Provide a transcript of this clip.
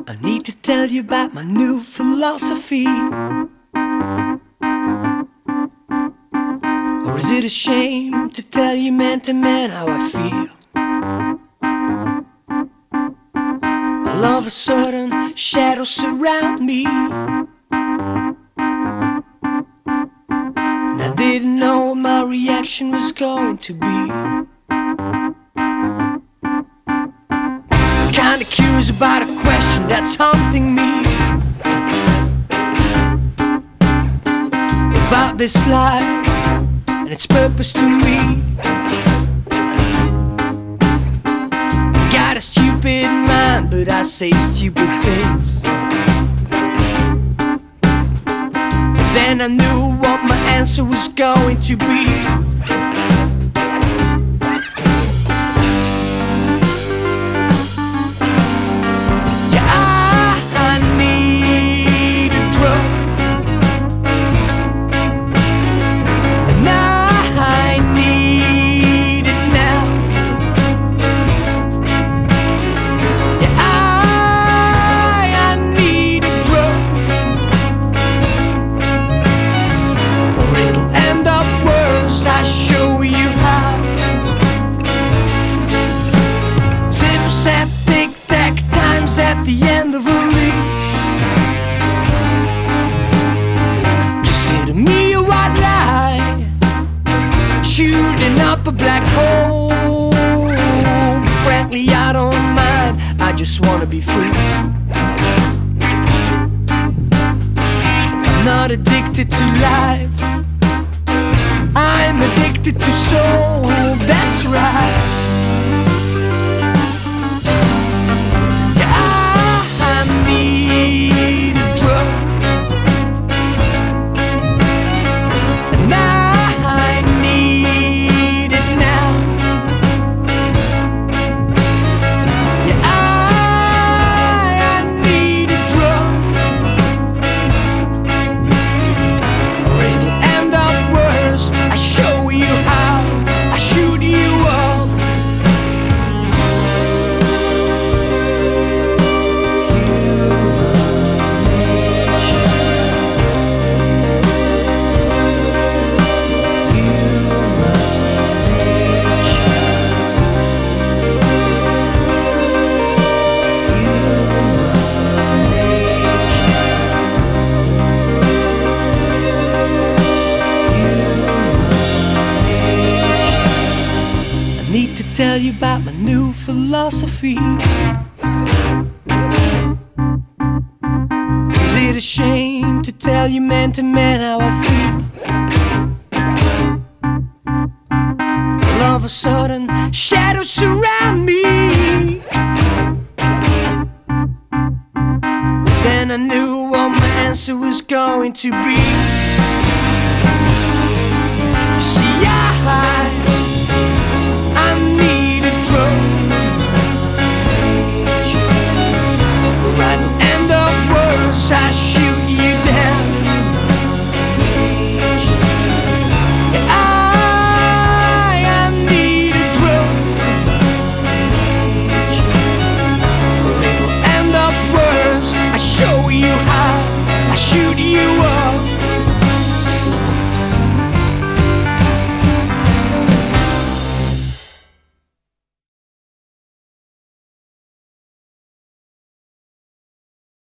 I need to tell you about my new philosophy. Or is it a shame to tell you man to man how I feel? All of a sudden, shadows surround me, and I didn't know what my reaction was going to be. Kinda curious about a question that's haunting me, about this life and its purpose to me. Got a stupid mind, but I say stupid things. But then I knew what my answer was going to be. At the end of a leash, consider me a white lie, shooting up a black hole. But frankly, I don't mind, I just wanna be free. I'm not addicted to life, I'm addicted to soul, that's right. Need to tell you about my new philosophy. Is it a shame to tell you man to man how I feel? All of a sudden, shadows surround me, then I knew what my answer was going to be.